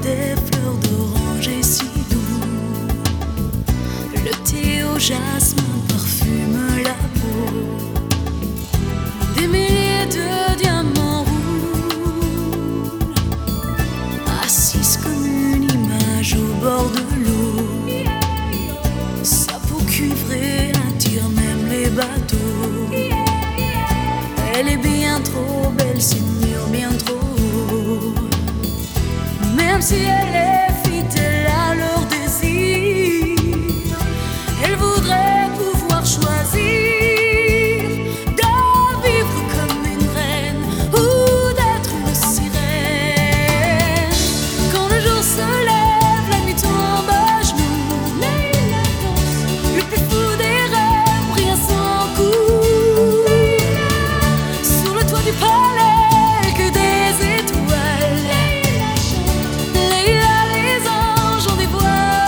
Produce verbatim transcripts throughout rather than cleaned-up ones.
des fleurs d'orange et si doux. Le thé au jasmin parfume la peau. Des milliers de diamants rouges, assise comme une image au bord de l'eau. Sa peau cuivrée attire même les bateaux. Elle est bien trop belle, c'est mûr, bien trop haut. Même si elle est fidèle à leur désir, elle voudrait pouvoir choisir de vivre comme une reine ou d'être une sirène. Quand le jour se lève, la nuit tombe à genoux. Leïla danse, le plus fou des rêves brille à son cou. Sur le toit du palais, que des étoiles. Leïla, les anges ont des voiles.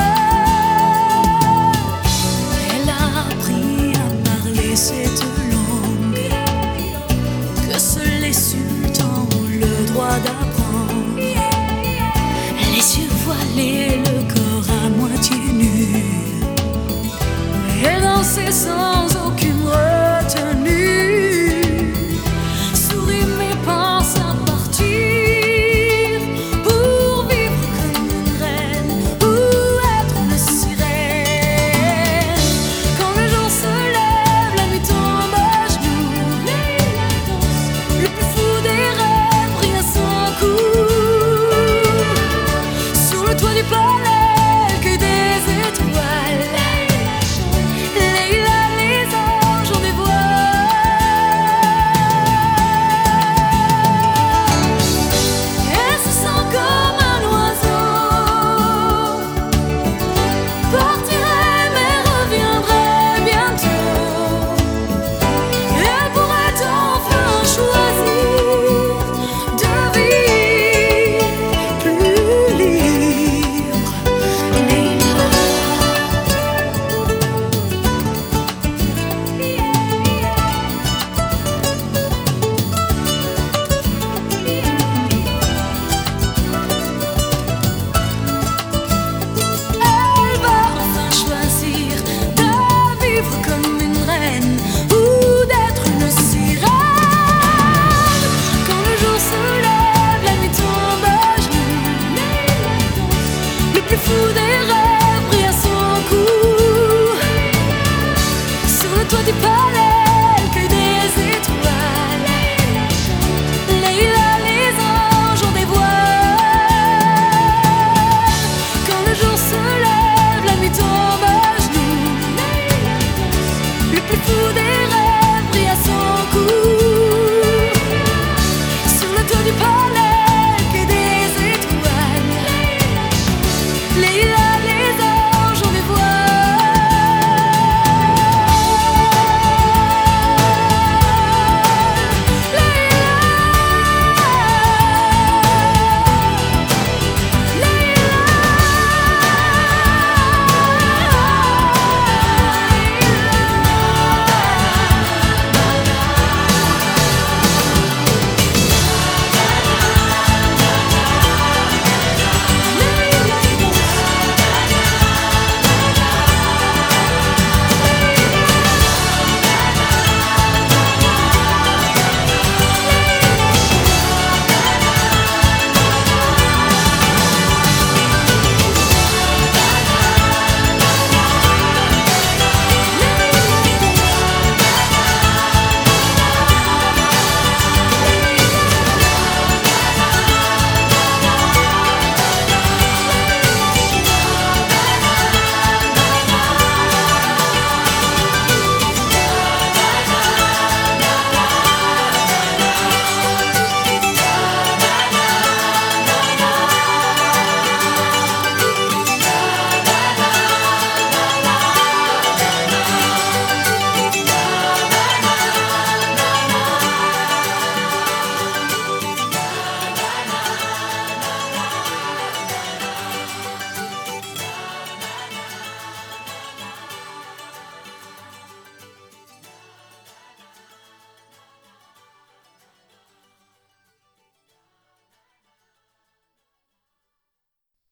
Elle a appris à parler cette langue que seuls les sultans ont le droit d'apprendre. Les yeux voilés, le corps à moitié nu. Elle dansait sans aucune retenue. Sourit mais pense à partir pour vivre comme une reine ou être une sirène. Quand le jour se lève, la nuit tombe à genoux. Leïla danse, le plus fou des rêves brille à son cou. Sur le toit du palais, que des étoiles. Leïla, les anges ont des voiles. Elle se sent comme un oiseau, partirait mais reviendrait bientôt. Elle pourrait enfin choisir de vivre plus libre. Leïla. Elle va enfin choisir de vivre comme une reine ou d'être une sirène. Quand le jour se lève, la nuit tombe à genoux. Leïla danse, le plus fou des